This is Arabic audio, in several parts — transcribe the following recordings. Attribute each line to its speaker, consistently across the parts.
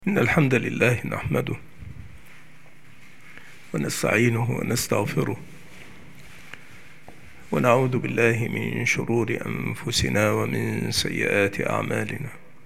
Speaker 1: إن الحمد لله نحمده ونستعينه ونستغفره ونعوذ بالله من شرور أنفسنا ومن سيئات أعمالنا.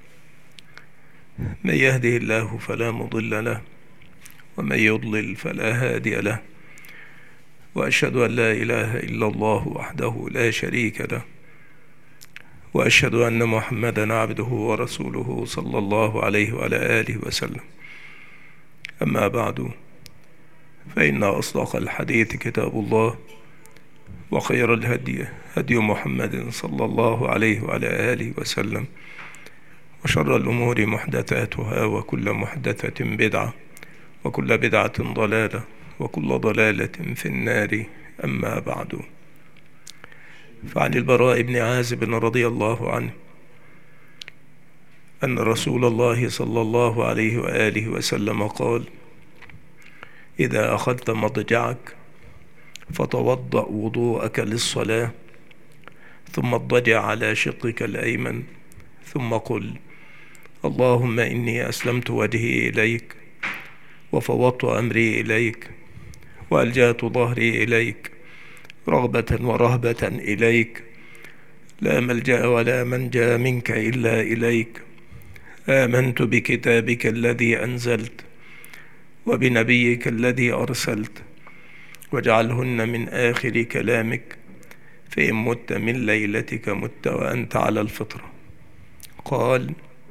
Speaker 1: من يهده الله فلا مضل له ومن يضلل فلا هادي له، وأشهد أن لا إله إلا الله وحده لا شريك له، وأشهد أن محمدا عبده ورسوله صلى الله عليه وعلى آله وسلم. أما بعد، فإن أصدق الحديث كتاب الله، وخير الهدي هدي محمد صلى الله عليه وعلى آله وسلم، وشر الأمور محدثاتها، وكل محدثة بدعة، وكل بدعة ضلالة، وكل ضلالة في النار. أما بعد، فعن البراء بن عازب رضي الله عنه أن رسول الله صلى الله عليه وآله وسلم قال: إذا أخذت مضجعك فتوضأ وضوءك للصلاة، ثم اضطجع على شقك الأيمن، ثم قل: اللهم إني أسلمت وجهي إليك، وفوضت أمري إليك، وألجأت ظهري إليك، رغبة ورهبة إليك، لا ملجأ ولا منجى منك إلا إليك. آمنت بكتابك الذي أنزلت، وبنبيك الذي أرسلت، واجعلهن من آخر كلامك، فإن مت من ليلتك مت وأنت على الفطرة. قال: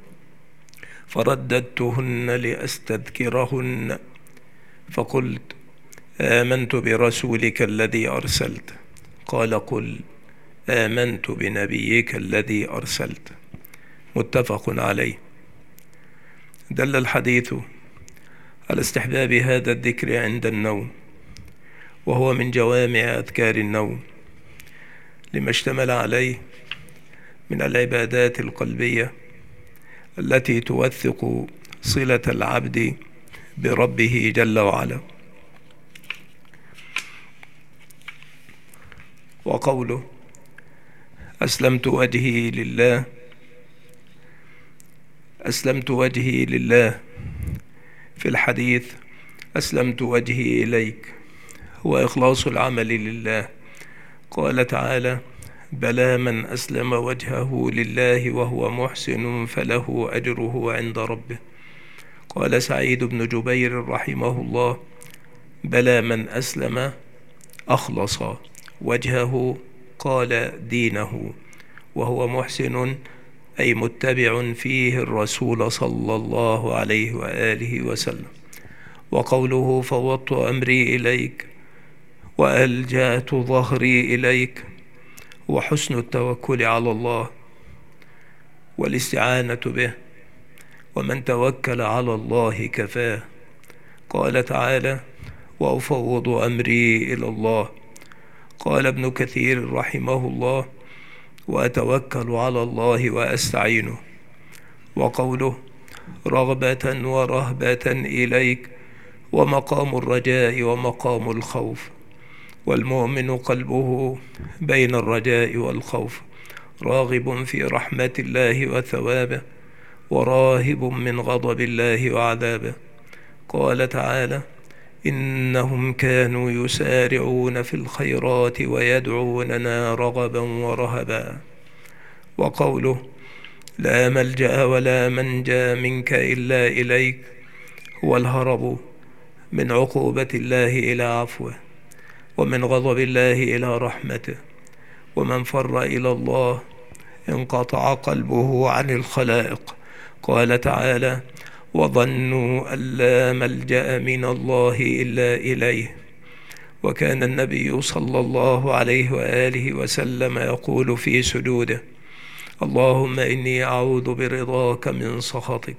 Speaker 1: فرددتهن لأستذكرهن، فقلت: آمنت برسولك الذي أرسلت. قال: قل: آمنت بنبيك الذي أرسلت. متفق عليه. دل الحديث على استحباب هذا الذكر عند النوم، وهو من جوامع أذكار النوم، لما اشتمل عليه من العبادات القلبية التي توثق صلة العبد بربه جل وعلا. وقوله: أسلمت وجهي لله، أسلمت وجهي لله، في الحديث: أسلمت وجهي إليك، هو إخلاص العمل لله. قال تعالى: بلى من أسلم وجهه لله وهو محسن فله أجره عند ربه. قال سعيد بن جبير رحمه الله: بلى من أسلم أخلص وجهه، قال دينه، وهو محسن أي متبع فيه الرسول صلى الله عليه وآله وسلم. وقوله: فوضت أمري إليك وألجأت ظهري إليك، وحسن التوكل على الله والاستعانة به، ومن توكل على الله كفاه. قال تعالى: وأفوض أمري إلى الله. قال ابن كثير رحمه الله: وأتوكل على الله وأستعينه. وقوله: رغبة ورهبة إليك، ومقام الرجاء ومقام الخوف. والمؤمن قلبه بين الرجاء والخوف، راغب في رحمة الله وثوابه، وراهب من غضب الله وعذابه. قال تعالى: إنهم كانوا يسارعون في الخيرات ويدعوننا رغبا ورهبا. وقوله: لا ملجأ ولا منجى منك إلا إليك، هو الهرب من عقوبة الله إلى عفوه، ومن غضب الله إلى رحمته. ومن فر إلى الله انقطع قلبه عن الخلائق. قال تعالى: وظنوا أن لا ملجأ من الله إلا إليه. وكان النبي صلى الله عليه وآله وسلم يقول في سجوده: اللهم إني أعوذ برضاك من سخطك،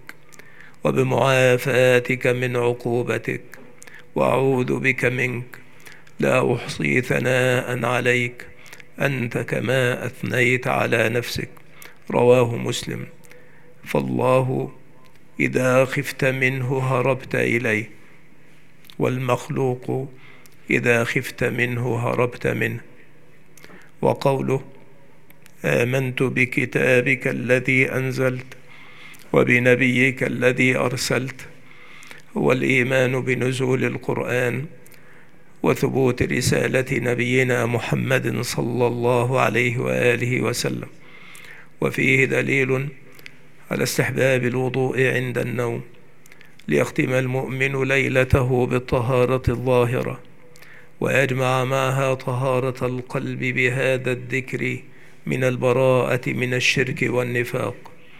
Speaker 1: وبمعافاتك من عقوبتك، وأعوذ بك منك، لا أحصي ثناء عليك، أنت كما أثنيت على نفسك. رواه مسلم. فالله إذا خفت منه هربت إليه، والمخلوق إذا خفت منه هربت منه. وقوله: آمنت بكتابك الذي أنزلت، وبنبيك الذي أرسلت، هو الإيمان بنزول القرآن وثبوت رسالة نبينا محمد صلى الله عليه وآله وسلم. وفيه دليل على استحباب الوضوء عند النوم، ليختم المؤمن ليلته بالطهارة الظاهرة، ويجمع معها طهارة القلب بهذا الذكر من البراءة من الشرك والنفاق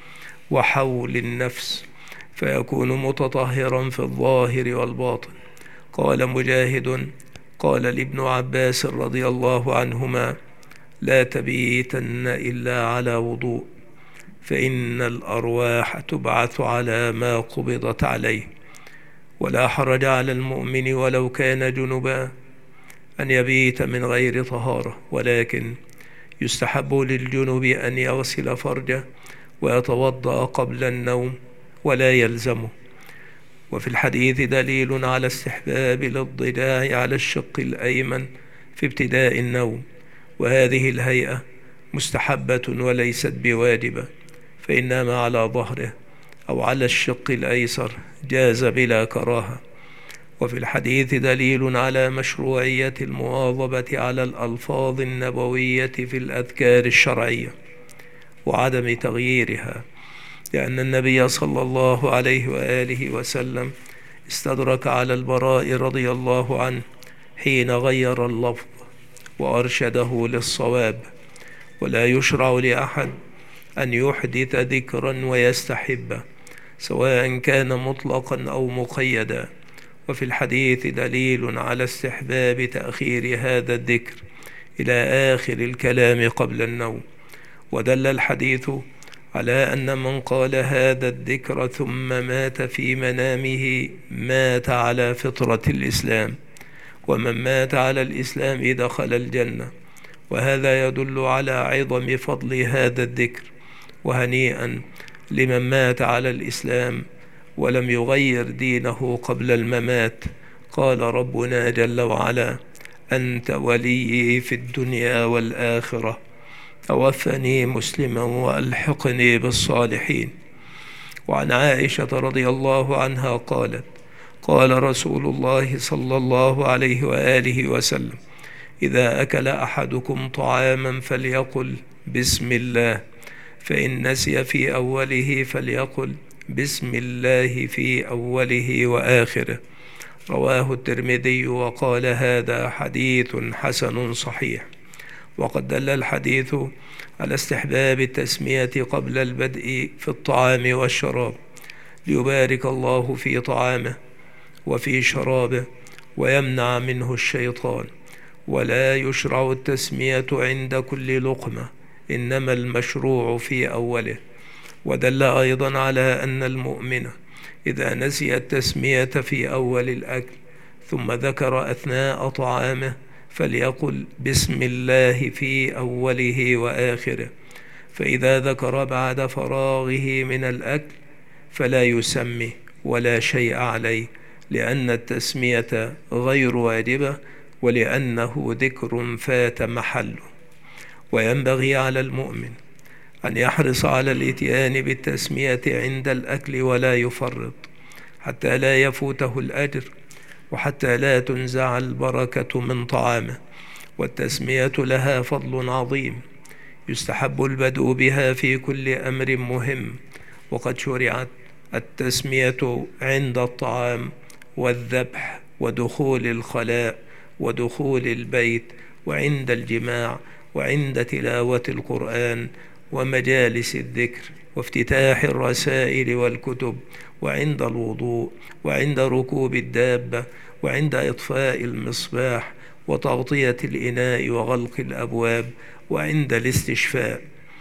Speaker 1: وحول النفس، فيكون متطهرا في الظاهر والباطن. قال مجاهد قال لابن عباس رضي الله عنهما: لا تبيتن إلا على وضوء، فإن الأرواح تبعث على ما قبضت عليه. ولا حرج على المؤمن ولو كان جنبا أن يبيت من غير طهارة، ولكن يستحب للجنب أن يغسل فرجه ويتوضأ قبل النوم ولا يلزمه. وفي الحديث دليل على استحباب الاضطجاع على الشق الأيمن في ابتداء النوم، وهذه الهيئة مستحبة وليست بواجبة، فإنما على ظهره أو على الشق الأيسر جاز بلا كراهة. وفي الحديث دليل على مشروعية المواظبة على الألفاظ النبوية في الأذكار الشرعية وعدم تغييرها، لأن النبي صلى الله عليه وآله وسلم استدرك على البراء رضي الله عنه حين غير اللفظ وأرشده للصواب. ولا يشرع لأحد أن يحدث ذكرا ويستحبه، سواء كان مطلقا أو مقيدا. وفي الحديث دليل على استحباب تأخير هذا الذكر إلى آخر الكلام قبل النوم. ودل الحديث على أن من قال هذا الذكر ثم مات في منامه مات على فطرة الإسلام، ومن مات على الإسلام دخل الجنة. وهذا يدل على عظم فضل هذا الذكر، وهنيئا لمن مات على الإسلام ولم يغير دينه قبل الممات. قال ربنا جل وعلا: أنت وليي في الدنيا والآخرة، توفني مسلما وألحقني بالصالحين. وعن عائشة رضي الله عنها قالت: قال رسول الله صلى الله عليه وآله وسلم: إذا أكل أحدكم طعاما فليقل بسم الله، فإن نسي في أوله فليقل بسم الله في أوله وآخره. رواه الترمذي وقال: هذا حديث حسن صحيح. وقد دل الحديث على استحباب التسمية قبل البدء في الطعام والشراب، ليبارك الله في طعامه وفي شرابه ويمنع منه الشيطان. ولا يشرع التسمية عند كل لقمة، إنما المشروع في أوله. ودل أيضا على أن المؤمن إذا نسي التسمية في أول الأكل ثم ذكر أثناء طعامه فليقل بسم الله في أوله وآخره، فإذا ذكر بعد فراغه من الأكل فلا يسمي ولا شيء عليه، لأن التسمية غير واجبة ولأنه ذكر فات محله. وينبغي على المؤمن أن يحرص على الإتيان بالتسمية عند الأكل ولا يفرط، حتى لا يفوته الأجر وحتى لا تنزع البركة من طعامه. والتسمية لها فضل عظيم، يستحب البدء بها في كل أمر مهم. وقد شرعت التسمية عند الطعام والذبح ودخول الخلاء ودخول البيت وعند الجماع وعند تلاوة القرآن ومجالس الذكر وافتتاح الرسائل والكتب وعند الوضوء وعند ركوب الدابة وعند إطفاء المصباح وتغطية الإناء وغلق الأبواب وعند الاستشفاء.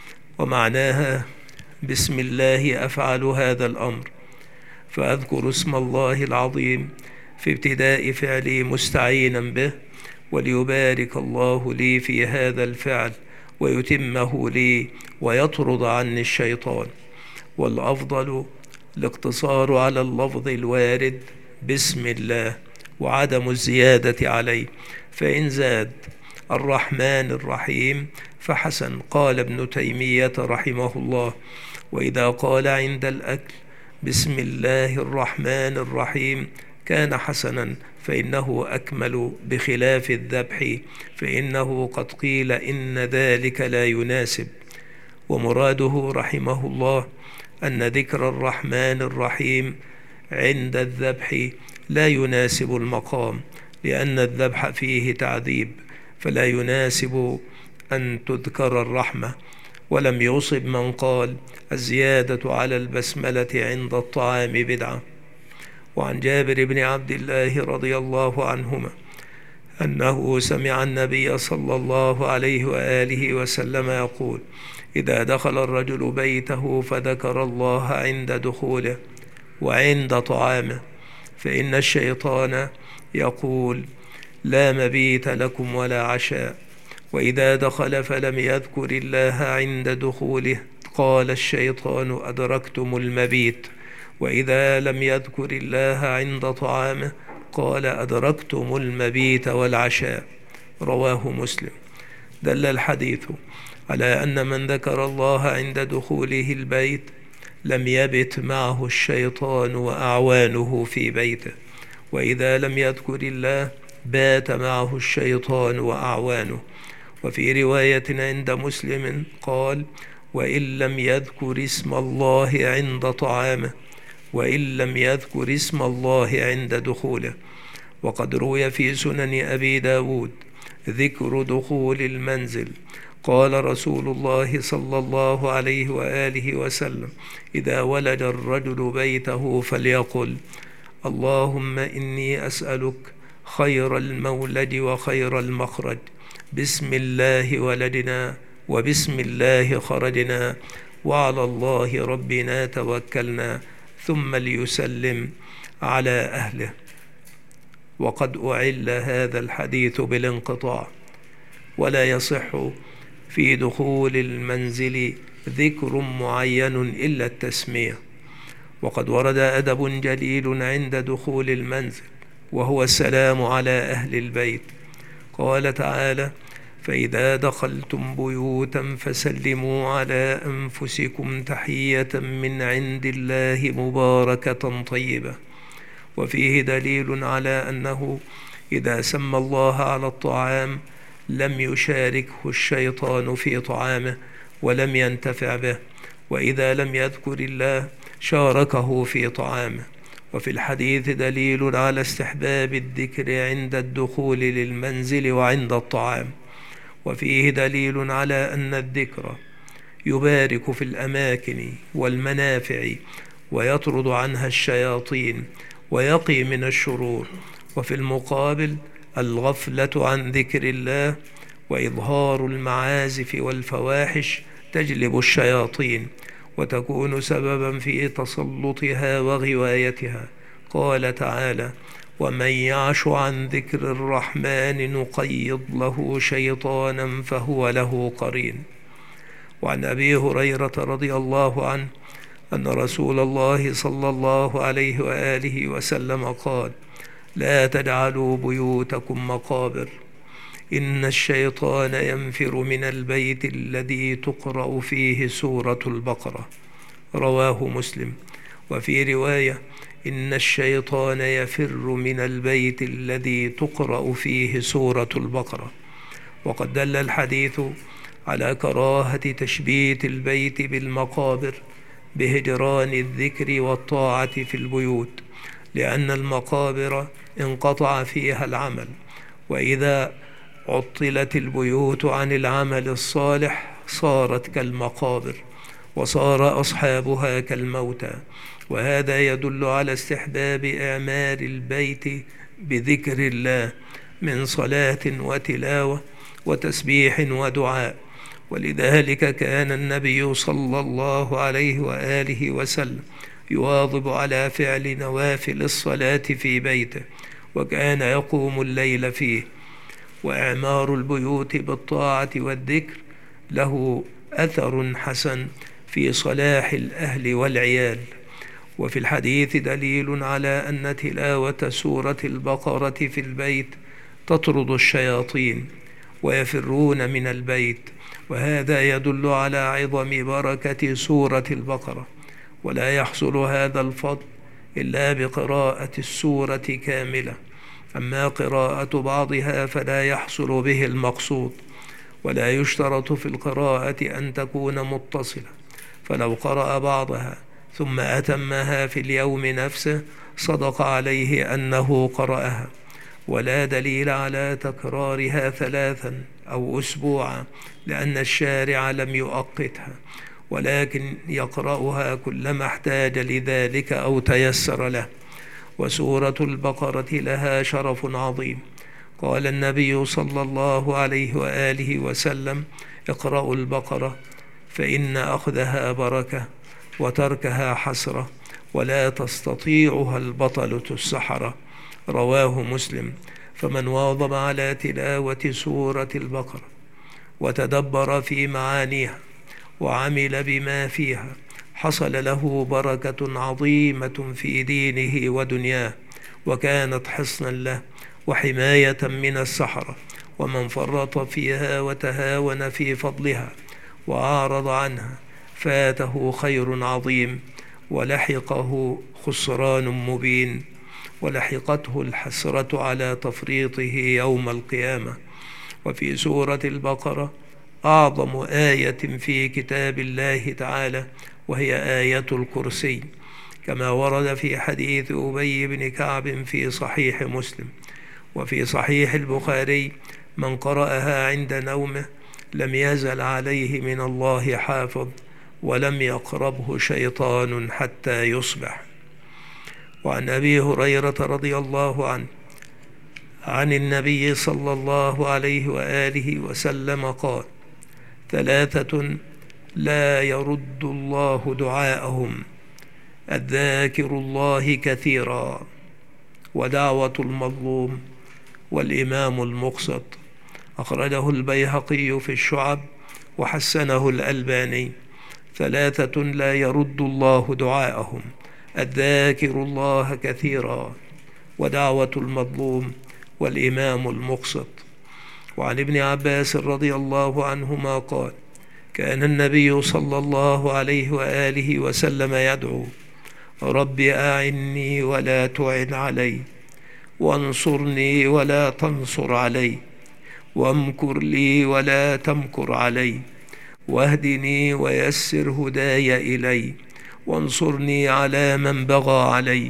Speaker 1: ومعناها: بسم الله أفعل هذا الأمر، فأذكر اسم الله العظيم في ابتداء فعلي مستعينا به، وليبارك الله لي في هذا الفعل ويتمه لي ويطرد عني الشيطان. والأفضل الاقتصار على اللفظ الوارد بسم الله وعدم الزيادة عليه، فإن زاد الرحمن الرحيم فحسن. قال ابن تيمية رحمه الله: وإذا قال عند الأكل بسم الله الرحمن الرحيم كان حسنا، فإنه أكمل، بخلاف الذبح فإنه قد قيل إن ذلك لا يناسب. ومراده رحمه الله أن ذكر الرحمن الرحيم عند الذبح لا يناسب المقام، لأن الذبح فيه تعذيب، فلا يناسب أن تذكر الرحمة. ولم يصب من قال الزيادة على البسملة عند الطعام بدعة. وعن جابر بن عبد الله رضي الله عنهما أنه سمع النبي صلى الله عليه وآله وسلم يقول: إذا دخل الرجل بيته فذكر الله عند دخوله وعند طعامه فإن الشيطان يقول: لا مبيت لكم ولا عشاء. وإذا دخل فلم يذكر الله عند دخوله قال الشيطان: أدركتم المبيت. وإذا لم يذكر الله عند طعامه قال: أدركتم المبيت والعشاء. رواه مسلم. دل الحديث على أن من ذكر الله عند دخوله البيت لم يبت معه الشيطان وأعوانه في بيته، وإذا لم يذكر الله بات معه الشيطان وأعوانه. وفي رواية عند مسلم قال: وإن لم يذكر اسم الله عند طعامه وإن لم يذكر اسم الله عند دخوله. وقد روي في سنن أبي داود ذكر دخول المنزل. قال رسول الله صلى الله عليه وآله وسلم: إذا ولج الرجل بيته فليقل: اللهم إني أسألك خير المولد وخير المخرج، بسم الله ولدنا وبسم الله خرجنا وعلى الله ربنا توكلنا، ثم ليسلم على أهله. وقد أعل هذا الحديث بالانقطاع، ولا يصح في دخول المنزل ذكر معين إلا التسمية. وقد ورد أدب جليل عند دخول المنزل، وهو السلام على أهل البيت. قال تعالى: فإذا دخلتم بيوتا فسلموا على أنفسكم تحية من عند الله مباركة طيبة. وفيه دليل على أنه إذا سمى الله على الطعام لم يشاركه الشيطان في طعامه ولم ينتفع به، وإذا لم يذكر الله شاركه في طعامه. وفي الحديث دليل على استحباب الذكر عند الدخول للمنزل وعند الطعام. وفيه دليل على أن الذكر يبارك في الأماكن والمنافع ويطرد عنها الشياطين ويقي من الشرور. وفي المقابل الغفلة عن ذكر الله وإظهار المعازف والفواحش تجلب الشياطين وتكون سببا في تسلطها وغوايتها. قال تعالى: ومن يعش عن ذكر الرحمن نقيض له شيطانا فهو له قرين. وعن أبي هريرة رضي الله عنه أن رسول الله صلى الله عليه وآله وسلم قال: لا تجعلوا بيوتكم مقابر، إن الشيطان ينفر من البيت الذي تقرأ فيه سورة البقرة. رواه مسلم. وفي رواية: إن الشيطان يفر من البيت الذي تقرأ فيه سورة البقرة. وقد دل الحديث على كراهة تشبيت البيت بالمقابر بهجران الذكر والطاعة في البيوت، لأن المقابر انقطع فيها العمل، وإذا عطلت البيوت عن العمل الصالح صارت كالمقابر وصار أصحابها كالموتى. وهذا يدل على استحباب إعمار البيت بذكر الله من صلاة وتلاوة وتسبيح ودعاء. ولذلك كان النبي صلى الله عليه وآله وسلم يواظب على فعل نوافل الصلاة في بيته، وكان يقوم الليل فيه. وإعمار البيوت بالطاعة والذكر له أثر حسن في صلاح الأهل والعيال. وفي الحديث دليل على أن تلاوة سورة البقرة في البيت تطرد الشياطين. ويفرون من البيت. وهذا يدل على عظم بركة سورة البقرة، ولا يحصل هذا الفضل إلا بقراءة السورة كاملة. أما قراءة بعضها فلا يحصل به المقصود، ولا يشترط في القراءة أن تكون متصلة، فلو قرأ بعضها ثم أتمها في اليوم نفسه صدق عليه أنه قرأها، ولا دليل على تكرارها 3 أو أسبوعا، لأن الشارع لم يؤقتها، ولكن يقرأها كلما احتاج لذلك أو تيسر له. وسورة البقرة لها شرف عظيم. قال النبي صلى الله عليه وآله وسلم: اقرأوا البقرة فإن أخذها بركة وتركها حسرة، ولا تستطيعها البطلة السحرة. رواه مسلم. فمن واظب على تلاوة سورة البقرة وتدبر في معانيها وعمل بما فيها حصل له بركة عظيمة في دينه ودنياه، وكانت حصنا له وحماية من السحرة. ومن فرط فيها وتهاون في فضلها وأعرض عنها فاته خير عظيم، ولحقه خسران مبين، ولحقته الحسرة على تفريطه يوم القيامة. وفي سورة البقرة أعظم آية في كتاب الله تعالى، وهي آية الكرسي، كما ورد في حديث أبي بن كعب في صحيح مسلم. وفي صحيح البخاري: من قرأها عند نومه لم يزل عليه من الله حافظ، ولم يقربه شيطان حتى يصبح. وعن أبي هريرة رضي الله عنه عن النبي صلى الله عليه وآله وسلم قال: 3 لا يرد الله دعاءهم: الذاكر الله كثيرا، ودعوة المظلوم، والإمام المقسط. أخرجه البيهقي في الشعب وحسنه الألباني. 3 لا يرد الله دعاءهم: الذاكر الله كثيرا، ودعوة المظلوم، والإمام المقسط. وعن ابن عباس رضي الله عنهما قال: كان النبي صلى الله عليه وآله وسلم يدعو: رب أعني ولا تعن علي، وانصرني ولا تنصر علي، وامكر لي ولا تمكر علي، واهدني ويسر هداي إلي، وانصرني على من بغى علي.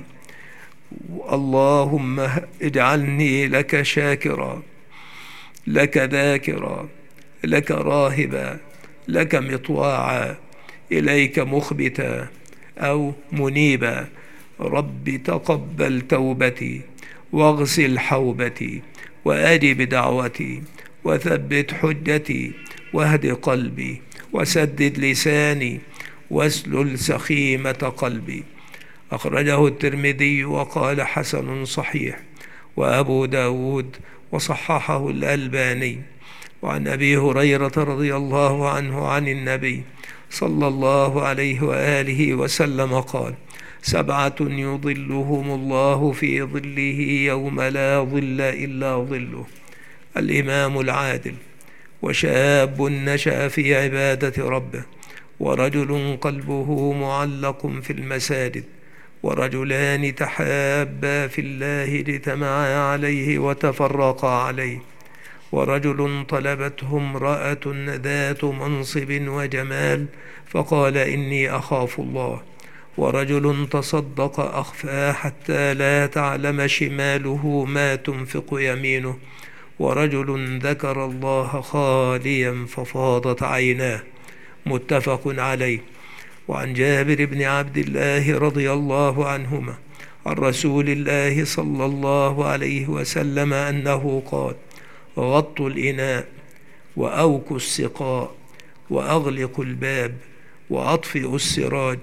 Speaker 1: اللهم اجعلني لك شاكرا، لك ذاكرا، لك راهبا، لك مطواعا، إليك مخبتا أو منيبا. رب تقبل توبتي، واغسل حوبتي، وأجب دعوتي، وثبت حجتي، واهد قلبي، وسدد لساني، واسلل سخيمة قلبي. أخرجه الترمذي وقال: حسن صحيح. وأبو داود وصححه الألباني. وعن أبي هريرة رضي الله عنه عن النبي صلى الله عليه وآله وسلم قال: 7 يظلهم الله في ظله يوم لا ظل إلا ظله: الإمام العادل، وشاب نشأ في عبادة ربه، ورجل قلبه معلق في المساجد، ورجلان تحابا في الله اجتمعا عليه وتفرقا عليه، ورجل طلبته امرأة ذات منصب وجمال فقال: إني أخاف الله، ورجل تصدق أخفى حتى لا تعلم شماله ما تنفق يمينه، ورجل ذكر الله خاليا ففاضت عيناه. متفق عليه. وعن جابر بن عبد الله رضي الله عنهما عن رسول الله صلى الله عليه وسلم أنه قال: غطوا الإناء، وأوكوا السقاء، وأغلقوا الباب، وأطفئوا السراج،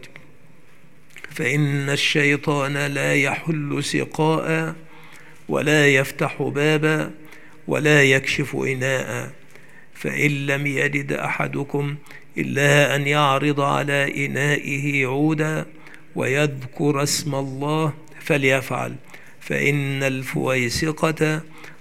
Speaker 1: فإن الشيطان لا يحل سقاء، ولا يفتح بابا، ولا يكشف إناء. فإن لم يجد أحدكم إلا أن يعرض على إنائه عودا ويذكر اسم الله فليفعل، فإن الفويسقة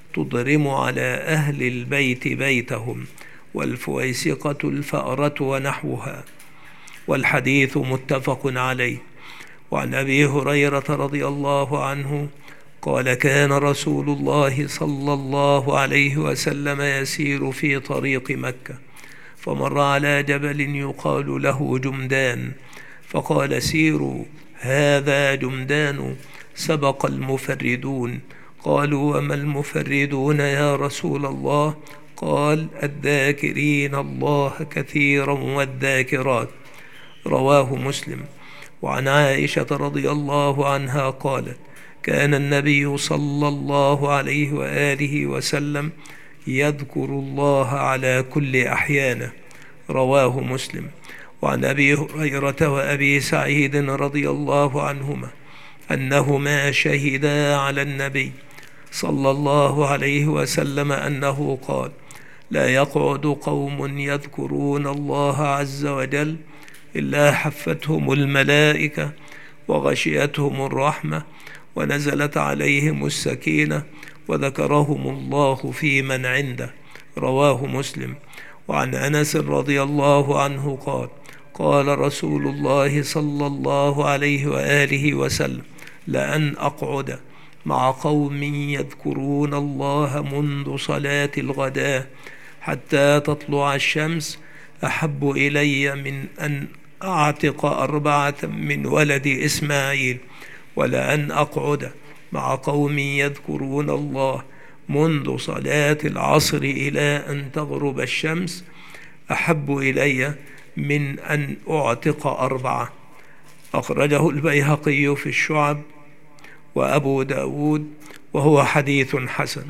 Speaker 1: تضرم على أهل البيت بيتهم، والفويسقة الفأرة ونحوها. والحديث متفق عليه. وعن أبي هريرة رضي الله عنه قال: كان رسول الله صلى الله عليه وسلم يسير في طريق مكة، فمر على جبل يقال له جمدان، فقال: سيروا، هذا جمدان، سبق المفردون. قالوا: وما المفردون يا رسول الله؟ قال: الذاكرين الله كثيرا والذاكرات. رواه مسلم. وعن عائشة رضي الله عنها قالت: كان النبي صلى الله عليه وآله وسلم يذكر الله على كل أحيانه. رواه مسلم. وعن أبي هريرة وأبي سعيد رضي الله عنهما أنهما شهدا على النبي صلى الله عليه وسلم أنه قال: لا يقعد قوم يذكرون الله عز وجل إلا حفتهم الملائكة وغشيتهم الرحمة ونزلت عليهم السكينة وذكرهم الله في من عنده. رواه مسلم. وعن أنس رضي الله عنه قال: قال رسول الله صلى الله عليه وآله وسلم: لأن أقعد مع قوم يذكرون الله منذ صلاة الغداء حتى تطلع الشمس أحب إلي من أن أعتق 4 من ولد إسماعيل، ولأن أقعد مع قوم يذكرون الله منذ صلاة العصر إلى أن تغرب الشمس أحب إلي من أن أعتق 4. أخرجه البيهقي في الشعب وأبو داود، وهو حديث حسن.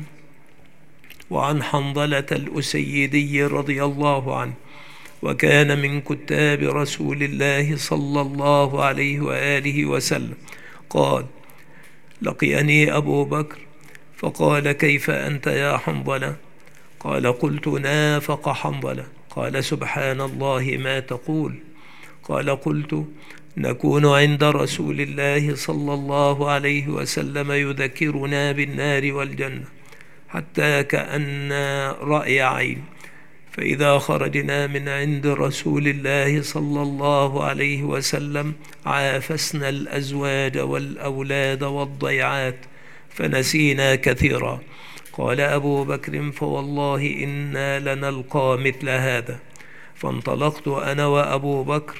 Speaker 1: وعن حنظلة الأسيدي رضي الله عنه، وكان من كتاب رسول الله صلى الله عليه وآله وسلم، قال: لقيني أبو بكر فقال: كيف أنت يا حنظلة؟ قال: قلت: نافق حنظلة. قال: سبحان الله ما تقول؟ قال: قلت: نكون عند رسول الله صلى الله عليه وسلم يذكرنا بالنار والجنة حتى كأن رأي عين، فإذا خرجنا من عند رسول الله صلى الله عليه وسلم عافسنا الأزواج والأولاد والضيعات فنسينا كثيرا. قال أبو بكر: فوالله إنا لنلقى مثل هذا. فانطلقت أنا وأبو بكر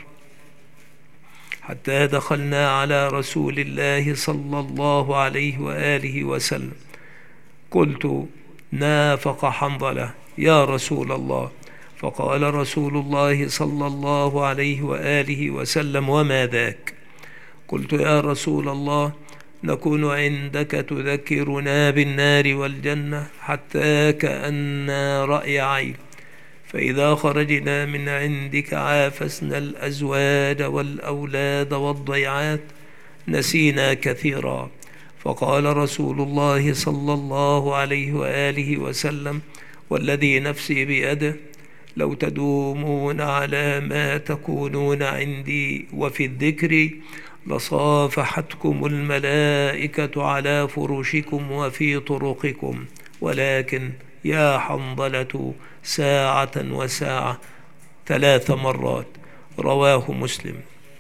Speaker 1: حتى دخلنا على رسول الله صلى الله عليه وآله وسلم. قلت: نافق حنظلة يا رسول الله. فقال رسول الله صلى الله عليه وآله وسلم: وما ذاك؟ قلت: يا رسول الله، نكون عندك تذكرنا بالنار والجنة حتى كأن رأي عين، فإذا خرجنا من عندك عافسنا الأزواج والأولاد والضيعات نسينا كثيرا. فقال رسول الله صلى الله عليه وآله وسلم: والذي نفسي بيده، لو تدومون على ما تكونون عندي وفي الذكر لصافحتكم الملائكة على فرشكم وفي طرقكم، ولكن يا حنظلة ساعة وساعة 3 مرات. رواه مسلم.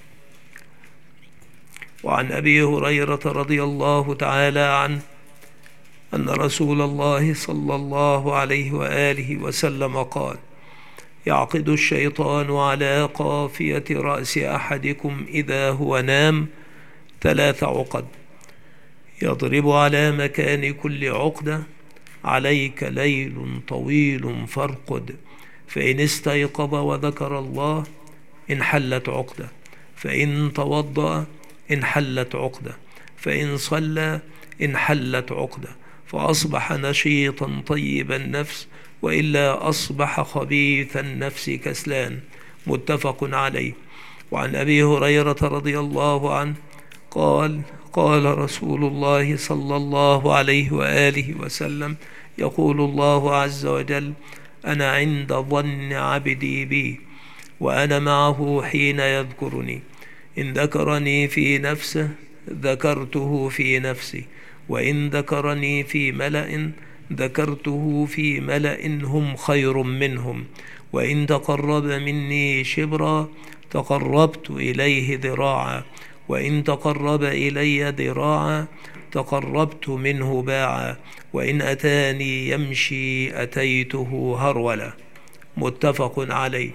Speaker 1: وعن أبي هريرة رضي الله تعالى عنه أن رسول الله صلى الله عليه وآله وسلم قال: يعقد الشيطان على قافية رأس أحدكم إذا هو نام 3 عقد، يضرب على مكان كل عقدة: عليك ليل طويل فارقد، فإن استيقظ وذكر الله انحلت عقدة، فإن توضأ انحلت عقدة، فإن صلى انحلت عقدة، فأصبح نشيطا طيب النفس، وإلا أصبح خبيث النفس كسلان. متفق عليه. وعن أبي هريرة رضي الله عنه قال: قال رسول الله صلى الله عليه وآله وسلم: يقول الله عز وجل: أنا عند ظن عبدي بي وأنا معه حين يذكرني، إن ذكرني في نفسه ذكرته في نفسي، وإن ذكرني في ملأ ذكرته في ملأ هم خير منهم، وإن تقرب مني شبرا تقربت إليه ذراعا، وإن تقرب إلي ذراعا تقربت منه باعا، وإن أتاني يمشي أتيته هرولا. متفق عليه.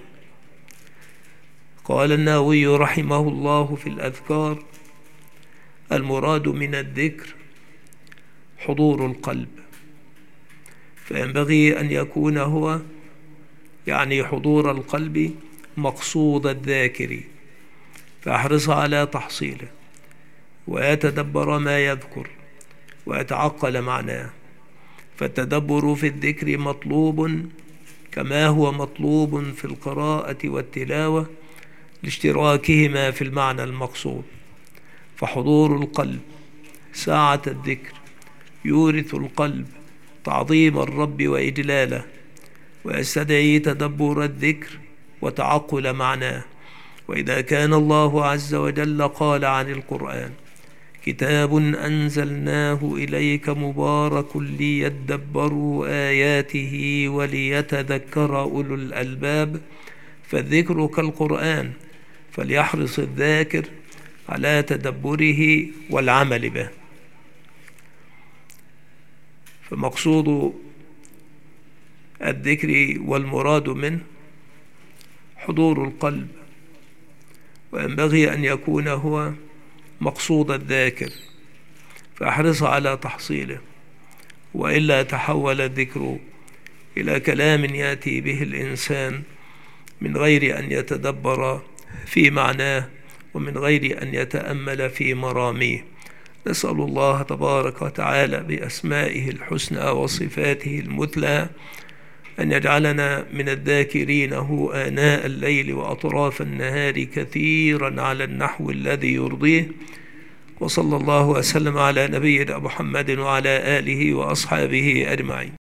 Speaker 1: قال النووي رحمه الله في الأذكار: المراد من الذكر حضور القلب، فينبغي أن يكون هو يعني حضور القلب مقصود الذاكر، فاحرص على تحصيله ويتدبر ما يذكر ويتعقل معناه. فالتدبر في الذكر مطلوب كما هو مطلوب في القراءة والتلاوة لاشتراكهما في المعنى المقصود. فحضور القلب ساعة الذكر يورث القلب تعظيم الرب وإجلاله، ويستدعي تدبر الذكر وتعقل معناه. وإذا كان الله عز وجل قال عن القرآن: كتاب أنزلناه إليك مبارك ليدبروا آياته وليتذكر أولو الألباب، فالذكر كالقرآن، فليحرص الذاكر على تدبره والعمل به. فمقصود الذكر والمراد منه حضور القلب، وينبغي أن يكون هو مقصود الذاكر، فاحرص على تحصيله، وإلا تحول الذكر إلى كلام يأتي به الإنسان من غير أن يتدبر في معناه ومن غير أن يتأمل في مراميه. نسأل الله تبارك وتعالى بأسمائه الحسنى وصفاته المثلى أن يجعلنا من الذاكرينه آناء الليل وأطراف النهار كثيرا على النحو الذي يرضيه. وصلى الله وسلم على نبينا محمد وعلى آله وأصحابه أجمعين.